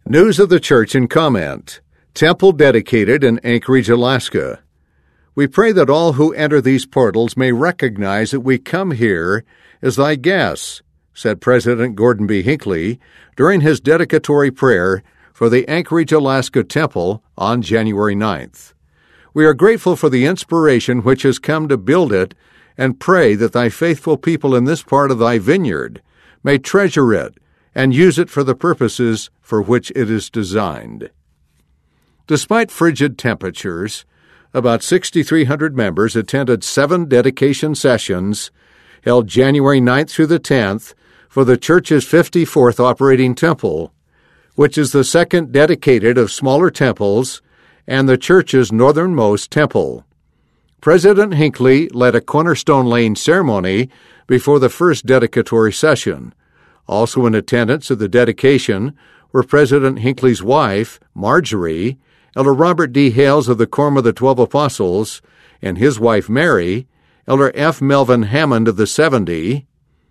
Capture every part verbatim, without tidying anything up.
News of the Church and Comment. Temple dedicated in Anchorage, Alaska. We pray that all who enter these portals may recognize that we come here as thy guests, said President Gordon B. Hinckley during his dedicatory prayer for the Anchorage, Alaska Temple on January ninth. We are grateful for the inspiration which has come to build it and pray that thy faithful people in this part of thy vineyard may treasure it and use it for the purposes for which it is designed. Despite frigid temperatures, about six thousand three hundred members attended seven dedication sessions held January ninth through the tenth for the church's fifty-fourth operating temple, which is the second dedicated of smaller temples and the church's northernmost temple. President Hinckley led a cornerstone laying ceremony before the first dedicatory session. Also in attendance at the dedication were President Hinckley's wife, Marjorie, Elder Robert D. Hales of the Quorum of the Twelve Apostles, and his wife Mary, Elder F. Melvin Hammond of the Seventy,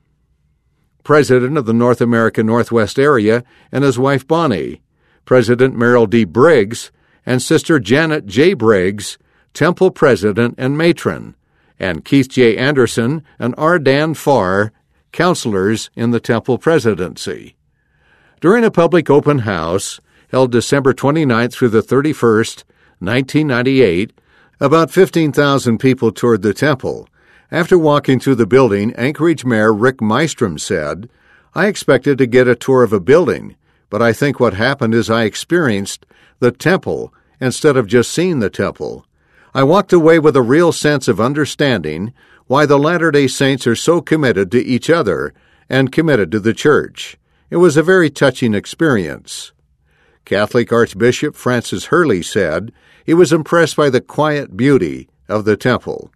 President of the North American Northwest Area, and his wife Bonnie, President Merrill D. Briggs, and Sister Janet J. Briggs, Temple President and Matron, and Keith J. Anderson and R. Dan Farr, counselors in the Temple Presidency. During a public open house held December twenty-ninth through the thirty-first, nineteen ninety-eight, about fifteen thousand people toured the temple. After walking through the building, Anchorage Mayor Rick Mystrom said, "I expected to get a tour of a building, but I think what happened is I experienced the temple instead of just seeing the temple. I walked away with a real sense of understanding why the Latter-day Saints are so committed to each other and committed to the church. It was a very touching experience." Catholic Archbishop Francis Hurley said he was impressed by the quiet beauty of the temple.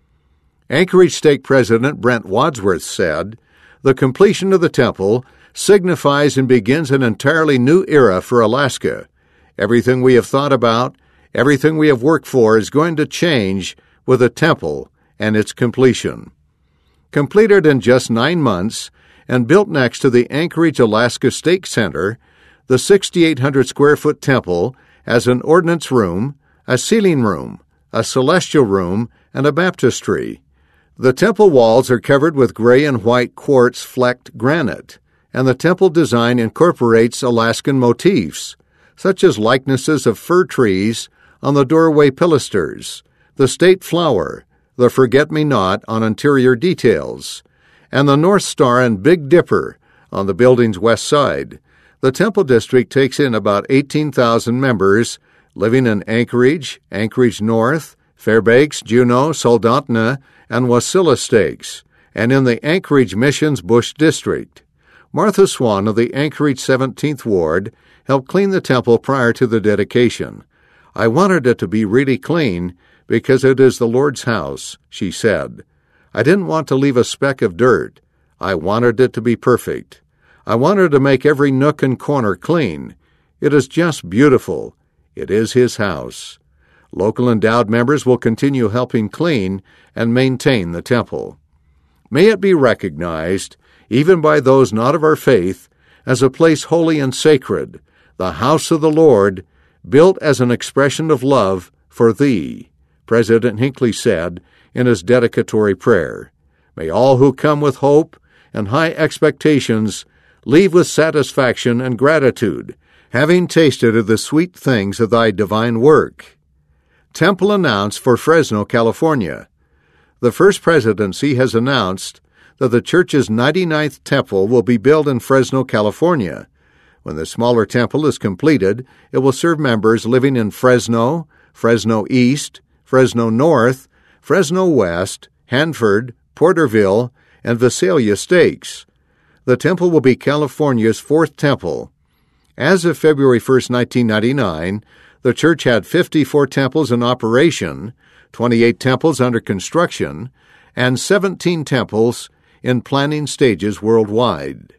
Anchorage Stake President Brent Wadsworth said, "The completion of the temple signifies and begins an entirely new era for Alaska. Everything we have thought about, everything we have worked for is going to change with the temple and its completion." Completed in just nine months and built next to the Anchorage, Alaska Stake Center, the six thousand eight hundred square foot temple has an ordinance room, a sealing room, a celestial room, and a baptistry. The temple walls are covered with gray and white quartz flecked granite, and the temple design incorporates Alaskan motifs, such as likenesses of fir trees on the doorway pilasters, the state flower, the forget-me-not on interior details, and the North Star and Big Dipper on the building's west side. The Temple District takes in about eighteen thousand members living in Anchorage, Anchorage North, Fairbanks, Juneau, Soldotna, and Wasilla stakes, and in the Anchorage Missions Bush District. Martha Swan of the Anchorage seventeenth Ward helped clean the temple prior to the dedication. "I wanted it to be really clean because it is the Lord's house," she said. "I didn't want to leave a speck of dirt. I wanted it to be perfect. I wanted to make every nook and corner clean. It is just beautiful. It is His house." Local endowed members will continue helping clean and maintain the temple. May it be recognized, even by those not of our faith, as a place holy and sacred, the house of the Lord, built as an expression of love for Thee, President Hinckley said in his dedicatory prayer. May all who come with hope and high expectations leave with satisfaction and gratitude, having tasted of the sweet things of Thy divine work. Temple announced for Fresno, California. The First Presidency has announced that the church's ninety-ninth temple will be built in Fresno, California. When the smaller temple is completed, it will serve members living in Fresno, Fresno East, Fresno North, Fresno West, Hanford, Porterville, and Visalia stakes. The temple will be California's fourth temple. As of February first, nineteen ninety-nine, the church had fifty-four temples in operation, twenty-eight temples under construction, and seventeen temples in planning stages worldwide.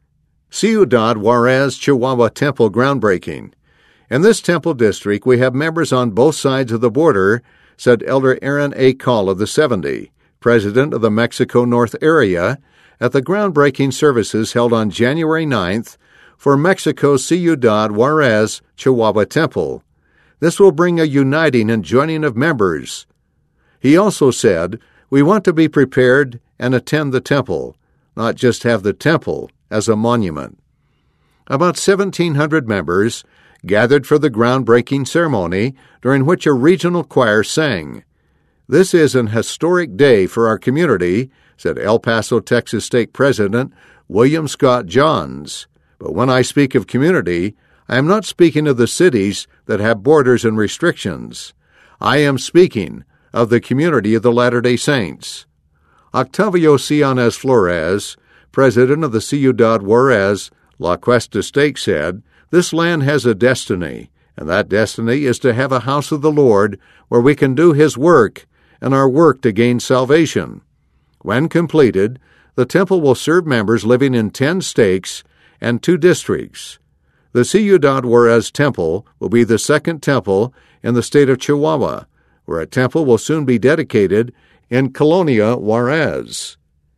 Ciudad Juarez, Chihuahua Temple groundbreaking. In this temple district, we have members on both sides of the border, said Elder Aaron A. Call of the seventy, president of the Mexico North area, at the groundbreaking services held on January ninth for Mexico's Ciudad Juarez Chihuahua Temple. This will bring a uniting and joining of members. He also said, "We want to be prepared and attend the temple, not just have the temple as a monument." About seventeen hundred members gathered for the groundbreaking ceremony, during which a regional choir sang. "This is an historic day for our community," said El Paso, Texas Stake President William Scott Johns. "But when I speak of community, I am not speaking of the cities that have borders and restrictions. I am speaking of the community of the Latter-day Saints." Octavio Cianez Flores, president of the Ciudad Juarez La Cuesta Stake, said, "This land has a destiny, and that destiny is to have a house of the Lord where we can do His work and our work to gain salvation. When completed, the temple will serve members living in ten stakes and two districts. The Ciudad Juarez Temple will be the second temple in the state of Chihuahua, where a temple will soon be dedicated in Colonia Juarez.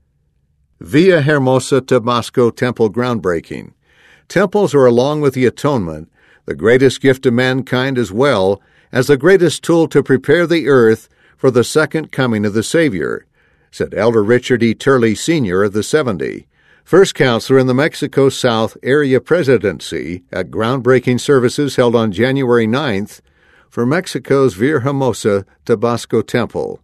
Villahermosa, Tabasco Temple groundbreaking. Temples are, along with the atonement, the greatest gift to mankind as well as the greatest tool to prepare the earth for the second coming of the Savior, said Elder Richard E. Turley Senior of the seventy, first counselor in the Mexico South Area Presidency, at groundbreaking services held on January ninth for Mexico's Villahermosa, Tabasco Temple.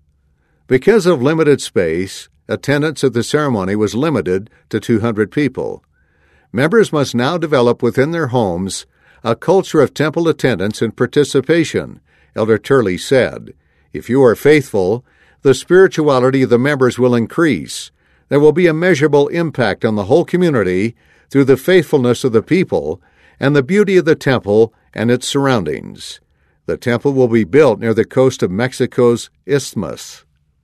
Because of limited space, attendance at the ceremony was limited to two hundred people. Members must now develop within their homes a culture of temple attendance and participation, Elder Turley said. If you are faithful, the spirituality of the members will increase. There will be a measurable impact on the whole community through the faithfulness of the people and the beauty of the temple and its surroundings. The temple will be built near the coast of Mexico's Isthmus.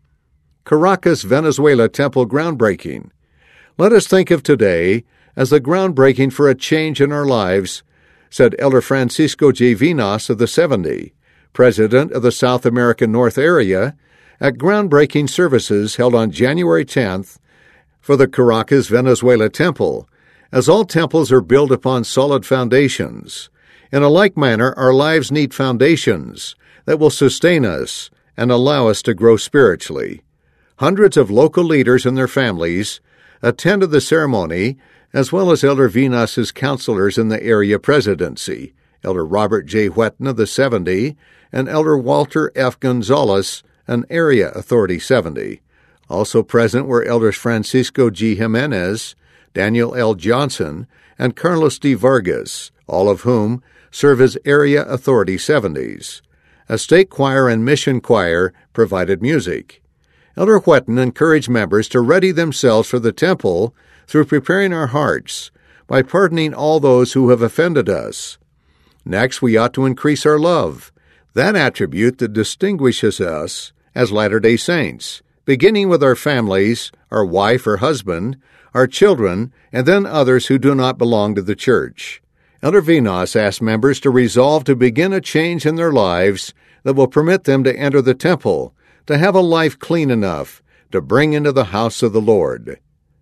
Caracas, Venezuela Temple groundbreaking. Let us think of today as the groundbreaking for a change in our lives, said Elder Francisco J. Vinas of the seventy, president of the South American North Area, at groundbreaking services held on January tenth for the Caracas, Venezuela Temple, as all temples are built upon solid foundations. In a like manner, our lives need foundations that will sustain us and allow us to grow spiritually. Hundreds of local leaders and their families attended the ceremony, as well as Elder Vinas's counselors in the area presidency, Elder Robert J. Whetten of the seventy, and Elder Walter F. Gonzalez, an area authority seventy. Also present were Elders Francisco G. Jimenez, Daniel L. Johnson, and Carlos D. Vargas, all of whom serve as area authority seventies. A stake choir and mission choir provided music. Elder Whetten encouraged members to ready themselves for the temple through preparing our hearts by pardoning all those who have offended us. Next, we ought to increase our love, that attribute that distinguishes us as Latter-day Saints, beginning with our families, our wife or husband, our children, and then others who do not belong to the church. Elder Vinas asked members to resolve to begin a change in their lives that will permit them to enter the temple, to have a life clean enough to bring into the house of the Lord.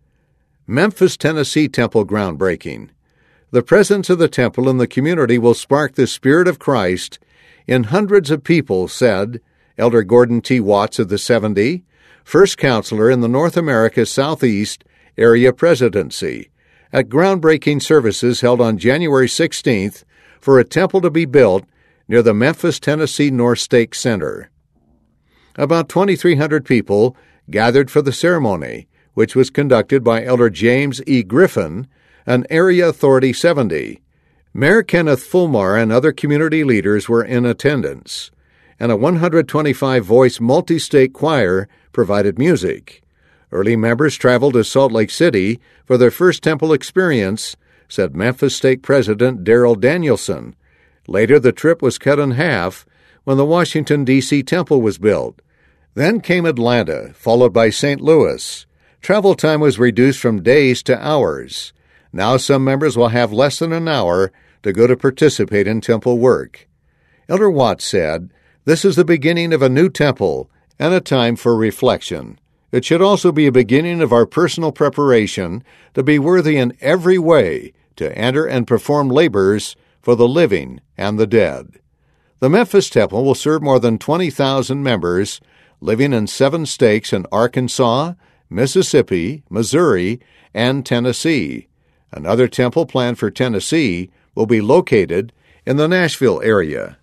Memphis, Tennessee Temple groundbreaking. The presence of the temple in the community will spark the Spirit of Christ in hundreds of people, said Elder Gordon T. Watts of the seventy, first counselor in the North America Southeast Area Presidency, at groundbreaking services held on January sixteenth for a temple to be built near the Memphis, Tennessee North Stake Center. About twenty-three hundred people gathered for the ceremony, which was conducted by Elder James E. Griffin, an Area Authority seventy. Mayor Kenneth Fulmar and other community leaders were in attendance, and a one hundred twenty-five voice multi-stake choir provided music. Early members traveled to Salt Lake City for their first temple experience, said Memphis Stake President Darrell Danielson. Later, the trip was cut in half when the Washington, D C temple was built. Then came Atlanta, followed by Saint Louis. Travel time was reduced from days to hours. Now some members will have less than an hour to go to participate in temple work. Elder Watts said, "This is the beginning of a new temple and a time for reflection. It should also be a beginning of our personal preparation to be worthy in every way to enter and perform labors for the living and the dead. The Memphis Temple will serve more than twenty thousand members living in seven states in Arkansas, Mississippi, Missouri, and Tennessee. Another temple planned for Tennessee will be located in the Nashville area.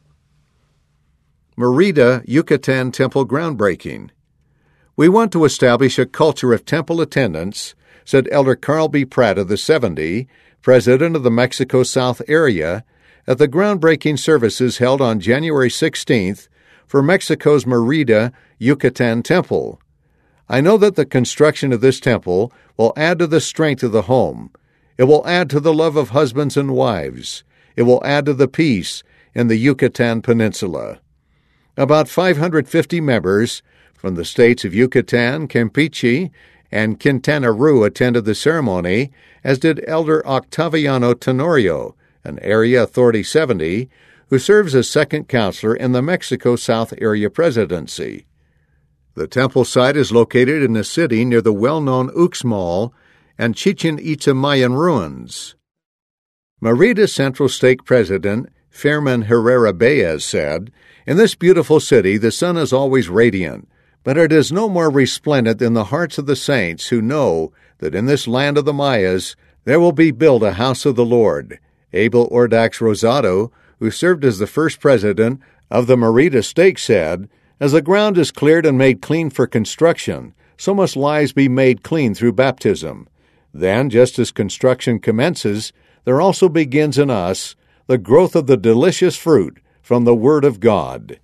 Merida, Yucatan Temple groundbreaking. We want to establish a culture of temple attendance, said Elder Carl B. Pratt of the seventy, president of the Mexico South area, at the groundbreaking services held on January sixteenth for Mexico's Merida, Yucatan Temple. I know that the construction of this temple will add to the strength of the home. It will add to the love of husbands and wives. It will add to the peace in the Yucatan Peninsula. About five hundred fifty members from the states of Yucatan, Campeche, and Quintana Roo attended the ceremony, as did Elder Octaviano Tenorio, an Area Authority seventy, who serves as second counselor in the Mexico South Area Presidency. The temple site is located in the city near the well-known Uxmal and Chichen Itza Mayan ruins. Merida Central Stake President Fermin Herrera Baez said, "In this beautiful city the sun is always radiant, but it is no more resplendent than the hearts of the saints who know that in this land of the Mayas there will be built a house of the Lord." Abel Ordax Rosado, who served as the first president of the Merida Stake, said, "As the ground is cleared and made clean for construction, so must lives be made clean through baptism. Then, just as construction commences, there also begins in us the growth of the delicious fruit from the Word of God."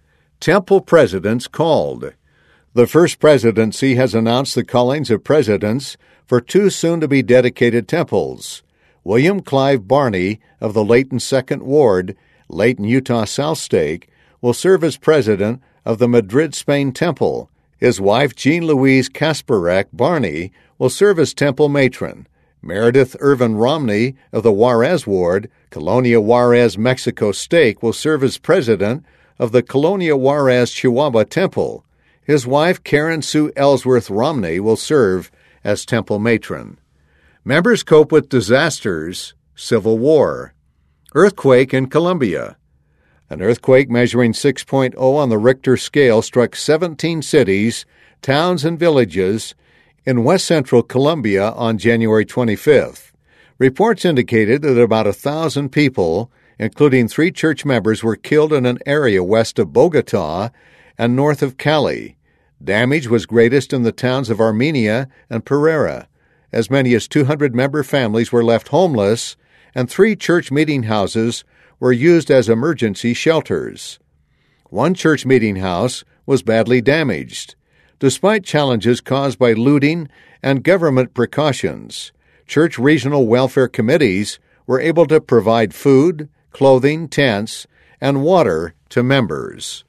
Temple presidents called. The First Presidency has announced the callings of presidents for two soon-to-be dedicated temples. William Clive Barney of the Layton Second Ward, Layton, Utah South Stake, will serve as president of the Madrid, Spain Temple. His wife, Jean Louise Kasparek Barney, will serve as temple matron. Meredith Irvin Romney of the Juarez Ward, Colonia Juarez, Mexico Stake, will serve as president of the Colonia Juarez Chihuahua Temple. His wife, Karen Sue Ellsworth Romney, will serve as temple matron. Members cope with disasters, civil war. Earthquake in Colombia. An earthquake measuring six point oh on the Richter scale struck seventeen cities, towns, and villages in west-central Colombia on January twenty-fifth. Reports indicated that about a thousand people, including three church members, were killed in an area west of Bogotá and north of Cali. Damage was greatest in the towns of Armenia and Pereira. As many as two hundred member families were left homeless, and three church meeting houses were used as emergency shelters. One church meeting house was badly damaged. Despite challenges caused by looting and government precautions, church regional welfare committees were able to provide food, clothing, tents, and water to members.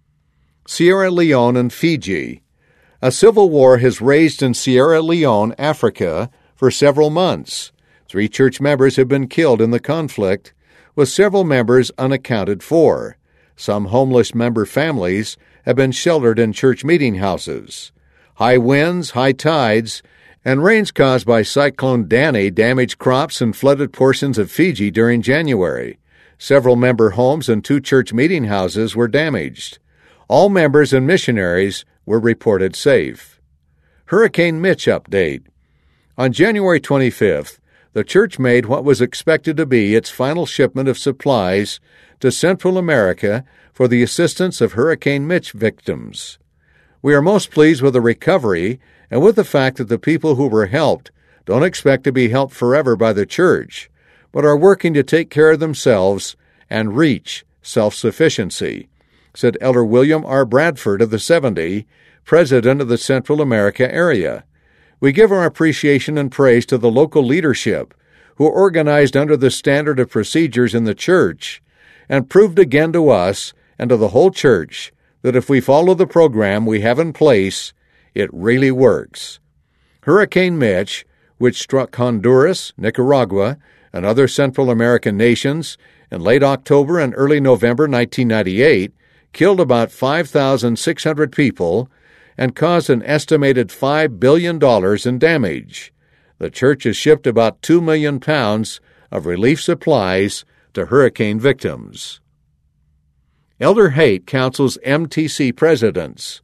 Sierra Leone and Fiji. A civil war has raged in Sierra Leone, Africa, for several months. Three church members have been killed in the conflict, with several members unaccounted for. Some homeless member families have been sheltered in church meeting houses. High winds, high tides, and rains caused by Cyclone Danny damaged crops and flooded portions of Fiji during January. Several member homes and two church meeting houses were damaged. All members and missionaries were reported safe. Hurricane Mitch update. On January twenty-fifth, the church made what was expected to be its final shipment of supplies to Central America for the assistance of Hurricane Mitch victims. We are most pleased with the recovery and with the fact that the people who were helped don't expect to be helped forever by the church, but are working to take care of themselves and reach self-sufficiency, said Elder William R. Bradford of the seventy, president of the Central America area. We give our appreciation and praise to the local leadership who organized under the standard of procedures in the church and proved again to us and to the whole church that if we follow the program we have in place, it really works. Hurricane Mitch, which struck Honduras, Nicaragua, and other Central American nations in late October and early November nineteen ninety-eight, killed about five thousand six hundred people and caused an estimated five billion dollars in damage. The church has shipped about two million pounds of relief supplies to hurricane victims. Elder Haight counsels M T C presidents.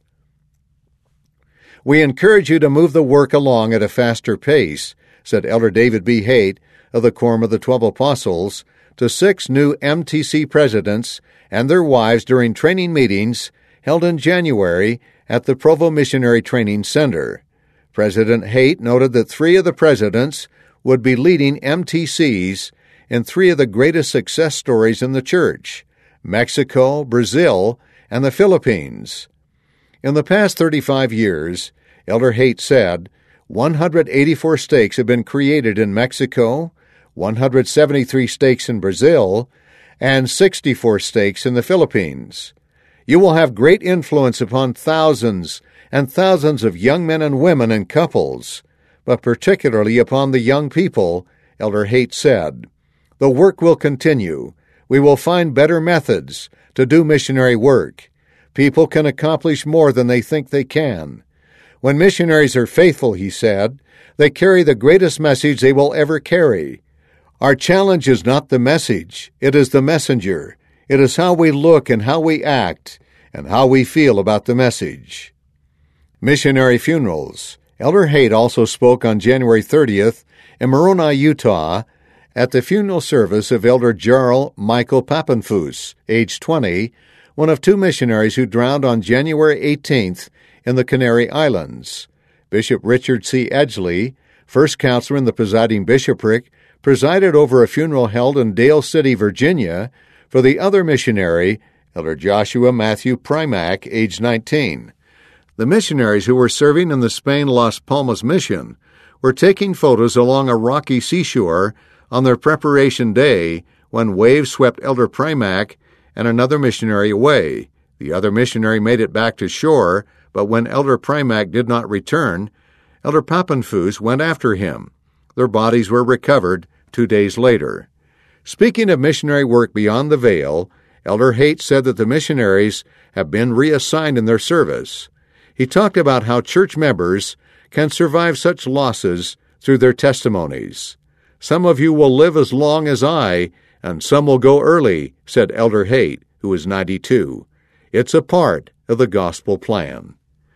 We encourage you to move the work along at a faster pace, said Elder David B. Haight of the Quorum of the Twelve Apostles to six new M T C presidents and their wives during training meetings held in January at the Provo Missionary Training Center. President Haight noted that three of the presidents would be leading M T Cs in three of the greatest success stories in the church: Mexico, Brazil, and the Philippines. In the past thirty-five years, Elder Haight said, one hundred eighty-four stakes have been created in Mexico, one hundred seventy-three stakes in Brazil, and sixty-four stakes in the Philippines. You will have great influence upon thousands and thousands of young men and women and couples, but particularly upon the young people, Elder Haight said. The work will continue. We will find better methods to do missionary work. People can accomplish more than they think they can. When missionaries are faithful, he said, they carry the greatest message they will ever carry. Our challenge is not the message, it is the messenger. It is how we look and how we act and how we feel about the message. Missionary funerals. Elder Haight also spoke on January thirtieth in Moroni, Utah, at the funeral service of Elder Jarl Michael Papenfus, age twenty, one of two missionaries who drowned on January eighteenth in the Canary Islands. Bishop Richard C. Edgley, first counselor in the presiding bishopric, presided over a funeral held in Dale City, Virginia, for the other missionary, Elder Joshua Matthew Primack, age nineteen. The missionaries who were serving in the Spain Las Palmas mission were taking photos along a rocky seashore on their preparation day when waves swept Elder Primack and another missionary away. The other missionary made it back to shore, but when Elder Primack did not return, Elder Papenfus went after him. Their bodies were recovered two days later. Speaking of missionary work beyond the veil, Elder Haight said that the missionaries have been reassigned in their service. He talked about how church members can survive such losses through their testimonies. Some of you will live as long as I, and some will go early, said Elder Haight, who is ninety-two. It's a part of the gospel plan.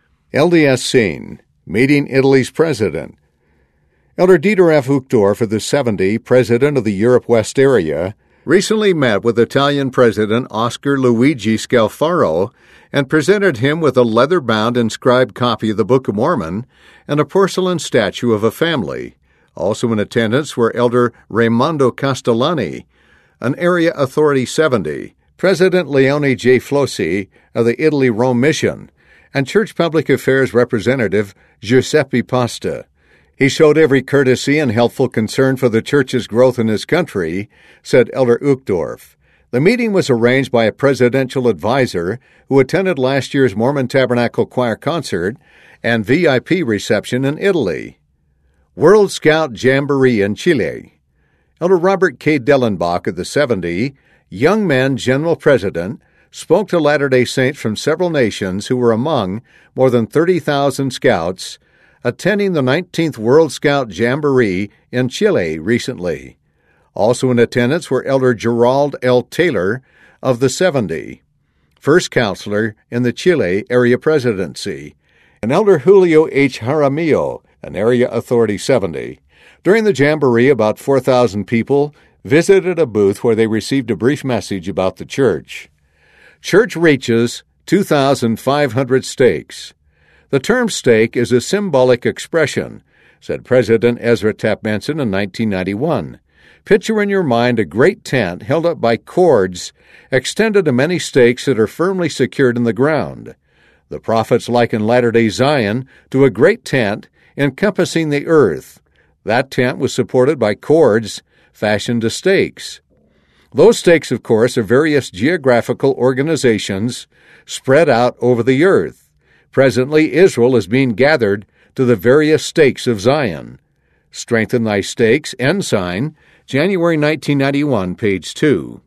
L D S Scene, meeting Italy's president. Elder Dieter F. Uchtdorf of the seventy, president of the Europe West area, recently met with Italian President Oscar Luigi Scalfaro and presented him with a leather-bound inscribed copy of the Book of Mormon and a porcelain statue of a family. Also in attendance were Elder Raimondo Castellani, an Area Authority seventy, President Leone J. Flossi of the Italy-Rome Mission, and Church Public Affairs Representative Giuseppe Pasta. He showed every courtesy and helpful concern for the church's growth in his country, said Elder Uchtdorf. The meeting was arranged by a presidential advisor who attended last year's Mormon Tabernacle Choir concert and V I P reception in Italy. World Scout Jamboree in Chile. Elder Robert K. Dellenbach of the seventy, Young Men General President, spoke to Latter-day Saints from several nations who were among more than thirty thousand scouts attending the nineteenth World Scout Jamboree in Chile recently. Also in attendance were Elder Gerald L. Taylor of the seventy, first counselor in the Chile Area Presidency, and Elder Julio H. Jaramillo, an Area Authority seventy. During the Jamboree, about four thousand people visited a booth where they received a brief message about the church. Church reaches two thousand five hundred stakes. The term stake is a symbolic expression, said President Ezra Taft Benson in nineteen ninety-one. Picture in your mind a great tent held up by cords extended to many stakes that are firmly secured in the ground. The prophets liken Latter-day Zion to a great tent encompassing the earth. That tent was supported by cords fashioned to stakes. Those stakes, of course, are various geographical organizations spread out over the earth. Presently, Israel is being gathered to the various stakes of Zion. Strengthen Thy Stakes, Ensign, January nineteen ninety-one, page two.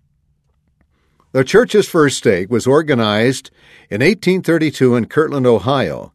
The church's first stake was organized in eighteen thirty-two in Kirtland, Ohio,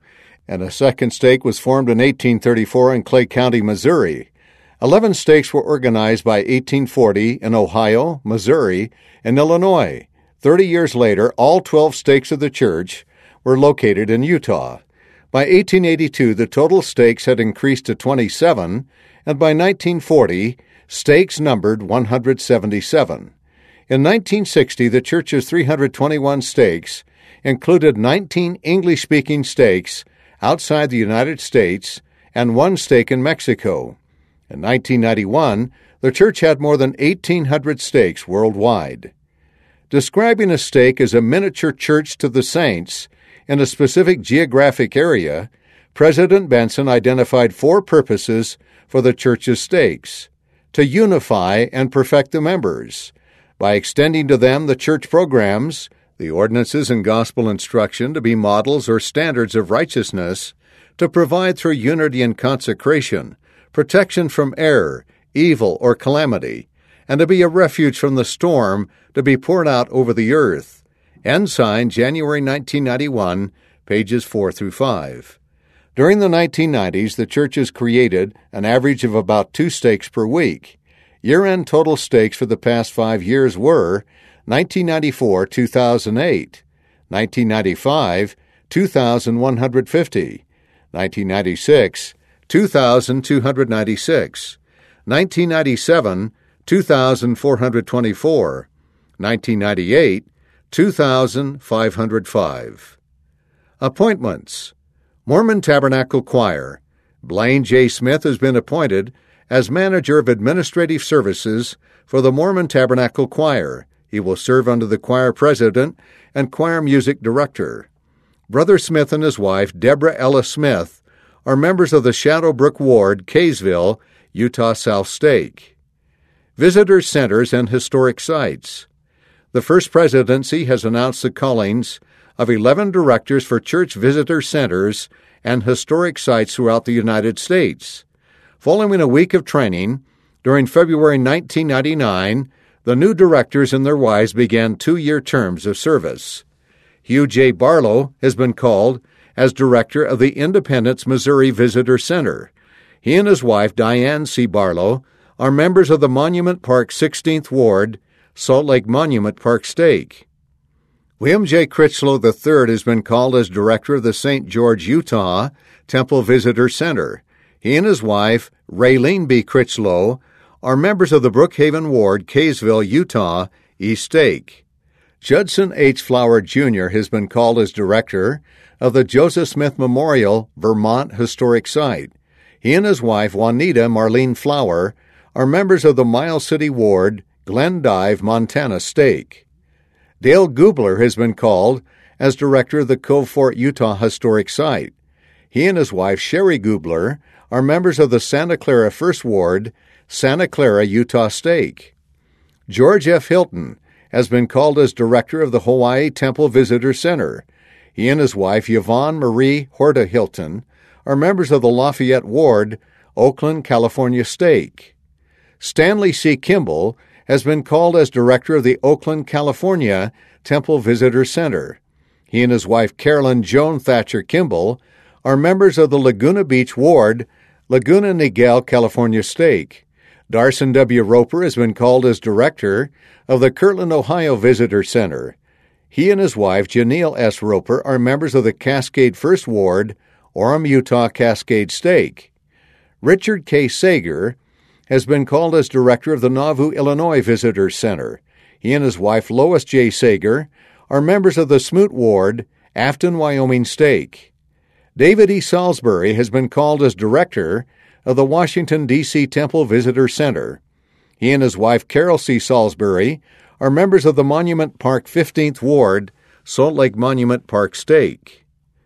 and a second stake was formed in eighteen thirty-four in Clay County, Missouri. Eleven stakes were organized by eighteen forty in Ohio, Missouri, and Illinois. Thirty years later, all twelve stakes of the church were located in Utah. By eighteen eighty-two, the total stakes had increased to twenty-seven, and by nineteen forty, stakes numbered one hundred seventy-seven. In nineteen sixty, the church's three hundred twenty-one stakes included nineteen English-speaking stakes outside the United States and one stake in Mexico. In nineteen ninety-one, the church had more than eighteen hundred stakes worldwide. Describing a stake as a miniature church to the saints in a specific geographic area, President Benson identified four purposes for the church's stakes: to unify and perfect the members, by extending to them the church programs, the ordinances and gospel instruction to be models or standards of righteousness, to provide through unity and consecration, protection from error, evil, or calamity, and to be a refuge from the storm to be poured out over the earth. Ensign, January nineteen ninety-one, pages four through five. During the nineteen nineties, the church has created an average of about two stakes per week. Year-end total stakes for the past five years were nineteen ninety-four, two thousand eight, nineteen ninety-five, two thousand one hundred fifty, nineteen ninety-six, two thousand two hundred ninety-six, nineteen ninety-seven, two thousand four hundred twenty-four, nineteen ninety-eight, two thousand five hundred five. Appointments. Mormon Tabernacle Choir. Blaine J. Smith has been appointed as Manager of Administrative Services for the Mormon Tabernacle Choir. He will serve under the choir president and choir music director. Brother Smith and his wife, Deborah Ella Smith, are members of the Shadowbrook Ward, Kaysville, Utah South Stake. Visitor Centers and Historic Sites. The First Presidency has announced the callings of eleven directors for church visitor centers and historic sites throughout the United States. Following a week of training, during February nineteen ninety-nine, the new directors and their wives began two-year terms of service. Hugh J. Barlow has been called as director of the Independence, Missouri Visitor Center. He and his wife, Diane C. Barlow, are members of the Monument Park sixteenth Ward, Salt Lake Monument Park Stake. William J. Critchlow the third has been called as director of the Saint George, Utah Temple Visitor Center. He and his wife, Raylene B. Critchlow, are members of the Brookhaven Ward, Kaysville, Utah, East Stake. Judson H. Flower Junior has been called as director of the Joseph Smith Memorial, Vermont Historic Site. He and his wife, Juanita Marlene Flower, are members of the Miles City Ward, Glendive, Montana Stake. Dale Gubler has been called as director of the Cove Fort, Utah Historic Site. He and his wife, Sherry Gubler, are members of the Santa Clara First Ward, Santa Clara, Utah Stake. George F. Hilton has been called as director of the Hawaii Temple Visitor Center. He and his wife, Yvonne Marie Horta Hilton, are members of the Lafayette Ward, Oakland, California Stake. Stanley C. Kimball has been called as director of the Oakland, California Temple Visitor Center. He and his wife, Carolyn Joan Thatcher Kimball, are members of the Laguna Beach Ward, Laguna Niguel, California Stake. Darson W. Roper has been called as director of the Kirtland, Ohio Visitor Center. He and his wife, Janelle S. Roper, are members of the Cascade First Ward, Orem, Utah Cascade Stake. Richard K. Sager has been called as director of the Nauvoo, Illinois Visitor Center. He and his wife, Lois J. Sager, are members of the Smoot Ward, Afton, Wyoming Stake. David E. Salisbury has been called as director of the Washington, D C Temple Visitor Center. He and his wife, Carol C. Salisbury, are members of the Monument Park fifteenth Ward, Salt Lake Monument Park Stake.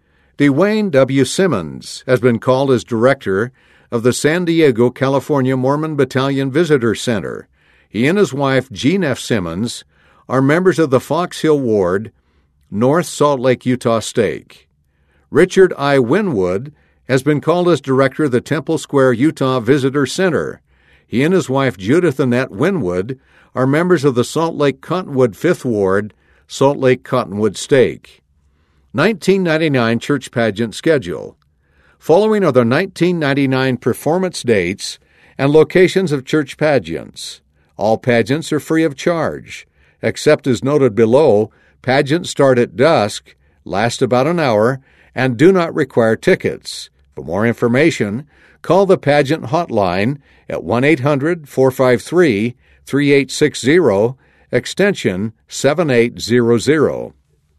Dwayne W. Simmons has been called as director of the San Diego, California Mormon Battalion Visitor Center. He and his wife, Jean F. Simmons, are members of the Fox Hill Ward, North Salt Lake, Utah Stake. Richard I. Winwood has been called as director of the Temple Square, Utah Visitor Center. He and his wife, Judith Annette Winwood, are members of the Salt Lake Cottonwood fifth Ward, Salt Lake Cottonwood Stake. nineteen ninety-nine Church Pageant Schedule. Following are the nineteen ninety-nine performance dates and locations of church pageants. All pageants are free of charge. Except as noted below, pageants start at dusk, last about an hour, and do not require tickets. For more information, call the pageant hotline at one eight hundred, four five three, three eight six zero, extension seven eight zero zero.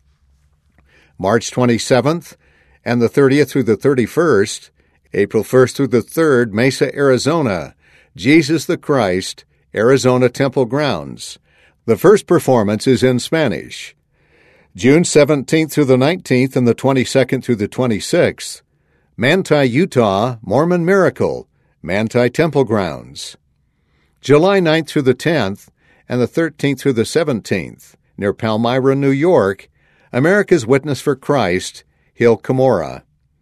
March twenty-seventh and the thirtieth through the thirty-first, April first through the third, Mesa, Arizona, Jesus the Christ, Arizona Temple Grounds. The first performance is in Spanish. June seventeenth through the nineteenth and the twenty-second through the twenty-sixth, Manti, Utah, Mormon Miracle, Manti Temple Grounds. July ninth through the tenth and the thirteenth through the seventeenth, near Palmyra, New York, America's Witness for Christ, Hill Cumorah.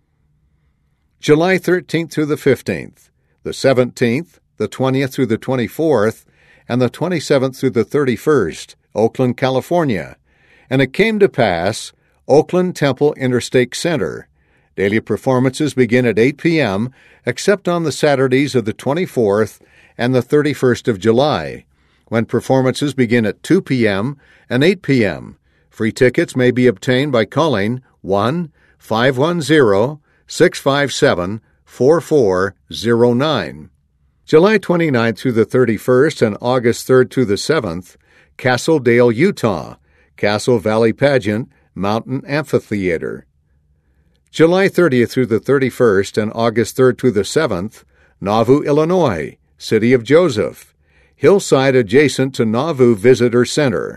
July thirteenth through the fifteenth, the seventeenth, the twentieth through the twenty-fourth, and the twenty-seventh through the thirty-first, Oakland, California. And it came to pass, Oakland Temple Interstate Center. Daily performances begin at eight p.m., except on the Saturdays of the twenty-fourth and the thirty-first of July, when performances begin at two p.m. and eight p.m. Free tickets may be obtained by calling one five one zero, six five seven, four four zero nine. July twenty-ninth through the thirty-first and August third through the seventh, Castle Dale, Utah, Castle Valley Pageant, Mountain Amphitheater. July thirtieth through the thirty-first and August third through the seventh, Nauvoo, Illinois, City of Joseph, hillside adjacent to Nauvoo Visitor Center.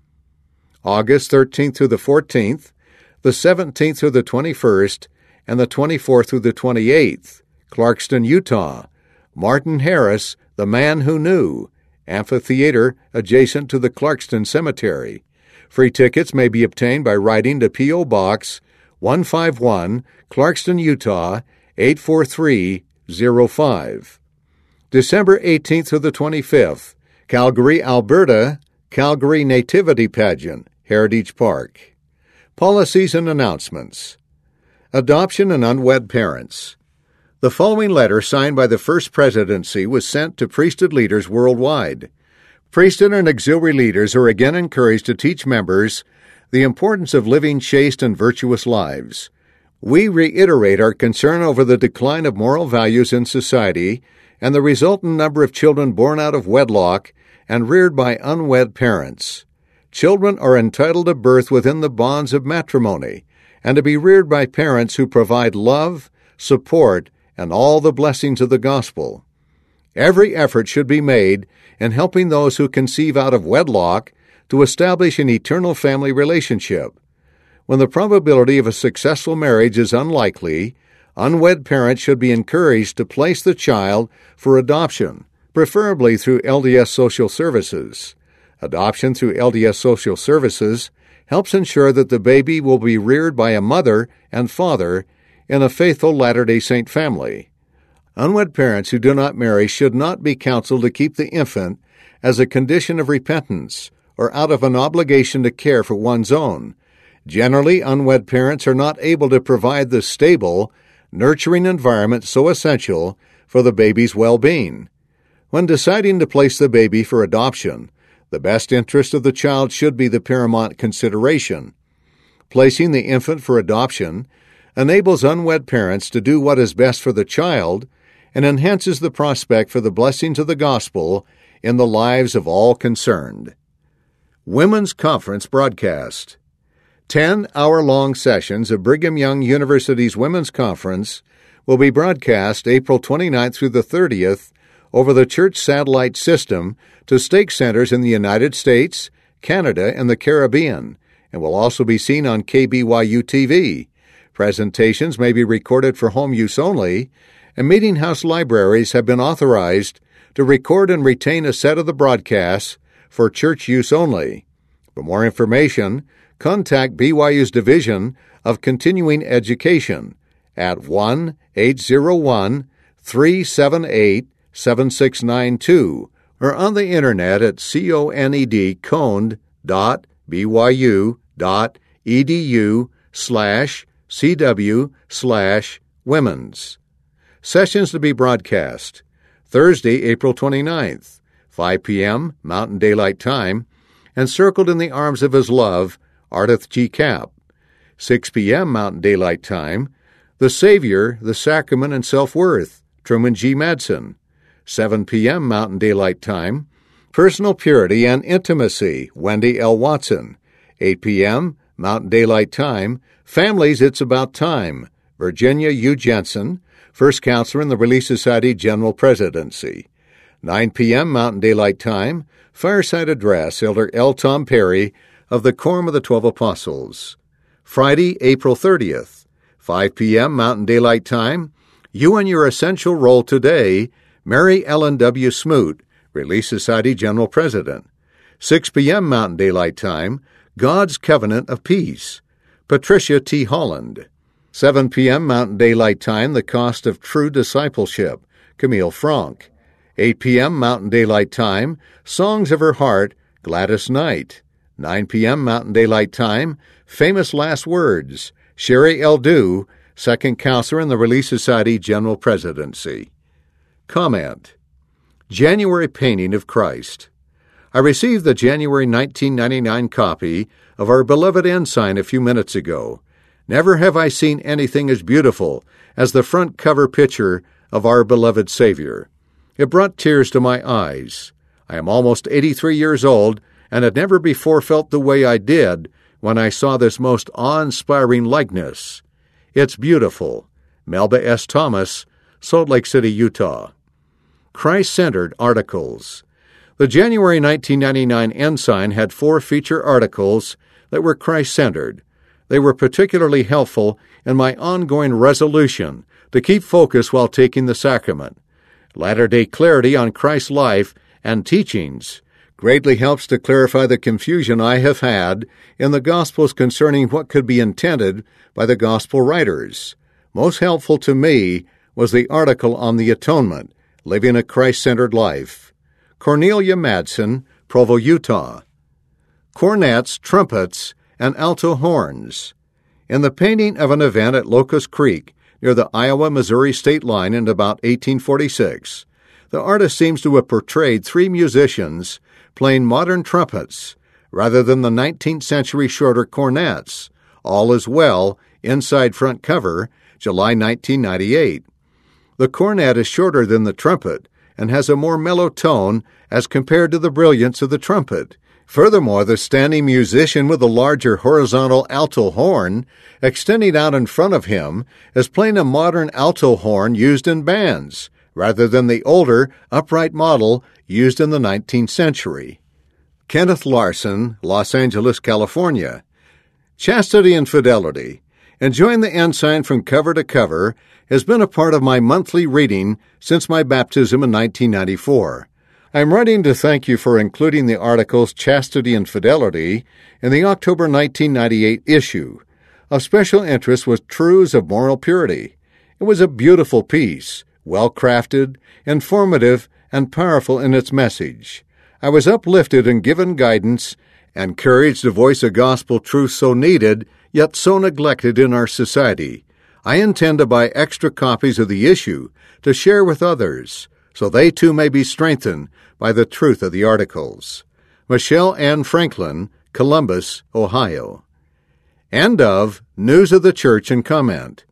August thirteenth through the fourteenth, the seventeenth through the twenty-first, and the twenty-fourth through the twenty-eighth, Clarkston, Utah, Martin Harris, The Man Who Knew, Amphitheater adjacent to the Clarkston Cemetery. Free tickets may be obtained by writing to P O. Box one five one, Clarkston, Utah, eight four three zero five. December eighteenth to the twenty-fifth, Calgary, Alberta, Calgary Nativity Pageant, Heritage Park. Policies and announcements. Adoption and unwed parents. The following letter signed by the First Presidency was sent to priesthood leaders worldwide. Priesthood and auxiliary leaders are again encouraged to teach members the importance of living chaste and virtuous lives. We reiterate our concern over the decline of moral values in society and the resultant number of children born out of wedlock and reared by unwed parents. Children are entitled to birth within the bonds of matrimony and to be reared by parents who provide love, support, and all the blessings of the gospel. Every effort should be made in helping those who conceive out of wedlock to establish an eternal family relationship. When the probability of a successful marriage is unlikely, unwed parents should be encouraged to place the child for adoption, preferably through L D S Social Services. Adoption through L D S Social Services helps ensure that the baby will be reared by a mother and father in a faithful Latter-day Saint family. Unwed parents who do not marry should not be counseled to keep the infant as a condition of repentance or out of an obligation to care for one's own. Generally, unwed parents are not able to provide the stable, nurturing environment so essential for the baby's well-being. When deciding to place the baby for adoption, the best interest of the child should be the paramount consideration. Placing the infant for adoption enables unwed parents to do what is best for the child and enhances the prospect for the blessings of the gospel in the lives of all concerned. Women's Conference Broadcast. Ten hour-long sessions of Brigham Young University's Women's Conference will be broadcast April twenty-ninth through the thirtieth over the church satellite system to stake centers in the United States, Canada, and the Caribbean, and will also be seen on K B Y U T V. Presentations may be recorded for home use only, and meeting house libraries have been authorized to record and retain a set of the broadcasts for church use only. For more information, contact B Y U's Division of Continuing Education at one eight zero one, three seven eight, seven six nine two or on the internet at coned, coned dot byu dot edu slash cw slash Women's. Sessions to be broadcast. Thursday, April twenty-ninth, five p.m. Mountain Daylight Time, Encircled in the Arms of His Love, Ardith G. Kapp. six p.m. Mountain Daylight Time, The Savior, the Sacrament, and Self-Worth, Truman G. Madsen. seven p.m. Mountain Daylight Time, Personal Purity and Intimacy, Wendy L. Watson. eight p.m. Mountain Daylight Time, Families, It's About Time, Virginia U. Jensen, First Counselor in the Relief Society General Presidency. nine p.m. Mountain Daylight Time, Fireside Address, Elder L. Tom Perry of the Quorum of the Twelve Apostles. Friday, April thirtieth, five p.m. Mountain Daylight Time, You and Your Essential Role Today, Mary Ellen W. Smoot, Relief Society General President. six p.m. Mountain Daylight Time, God's Covenant of Peace, Patricia T. Holland. seven p.m. Mountain Daylight Time, The Cost of True Discipleship, Camille Franck. eight p.m. Mountain Daylight Time, Songs of Her Heart, Gladys Knight. nine p.m. Mountain Daylight Time, Famous Last Words, Sherry L. Dew, Second Counselor in the Relief Society General Presidency. Comment. January Painting of Christ. I received the January nineteen ninety-nine copy of Our Beloved Ensign a few minutes ago. Never have I seen anything as beautiful as the front cover picture of our beloved Savior. It brought tears to my eyes. I am almost eighty-three years old and had never before felt the way I did when I saw this most awe-inspiring likeness. It's beautiful. Melba S. Thomas, Salt Lake City, Utah. Christ-centered articles. The January nineteen ninety-nine Ensign had four feature articles that were Christ-centered. They were particularly helpful in my ongoing resolution to keep focus while taking the sacrament. Latter-day clarity on Christ's life and teachings greatly helps to clarify the confusion I have had in the Gospels concerning what could be intended by the Gospel writers. Most helpful to me was the article on the Atonement, Living a Christ-Centered Life. Cornelia Madsen, Provo, Utah. Cornets, Trumpets, and Alto Horns. In the painting of an event at Locust Creek, near the Iowa-Missouri state line in about eighteen forty-six, the artist seems to have portrayed three musicians playing modern trumpets rather than the nineteenth century shorter cornets. All is Well, inside front cover, July nineteen ninety-eight. The cornet is shorter than the trumpet and has a more mellow tone as compared to the brilliance of the trumpet. Furthermore, the standing musician with the larger horizontal alto horn extending out in front of him is playing a modern alto horn used in bands, rather than the older, upright model used in the nineteenth century. Kenneth Larson, Los Angeles, California. Chastity and Fidelity. Enjoying the Ensign from cover to cover has been a part of my monthly reading since my baptism in nineteen ninety-four. I'm writing to thank you for including the articles Chastity and Fidelity in the October nineteen ninety-eight issue. Of special interest was Truths of Moral Purity. It was a beautiful piece, well-crafted, informative, and powerful in its message. I was uplifted and given guidance, encouraged to voice a gospel truth so needed, yet so neglected in our society. I intend to buy extra copies of the issue to share with others, so they too may be strengthened by the truth of the articles. Michelle Ann Franklin, Columbus, Ohio. End of News of the Church and Comment.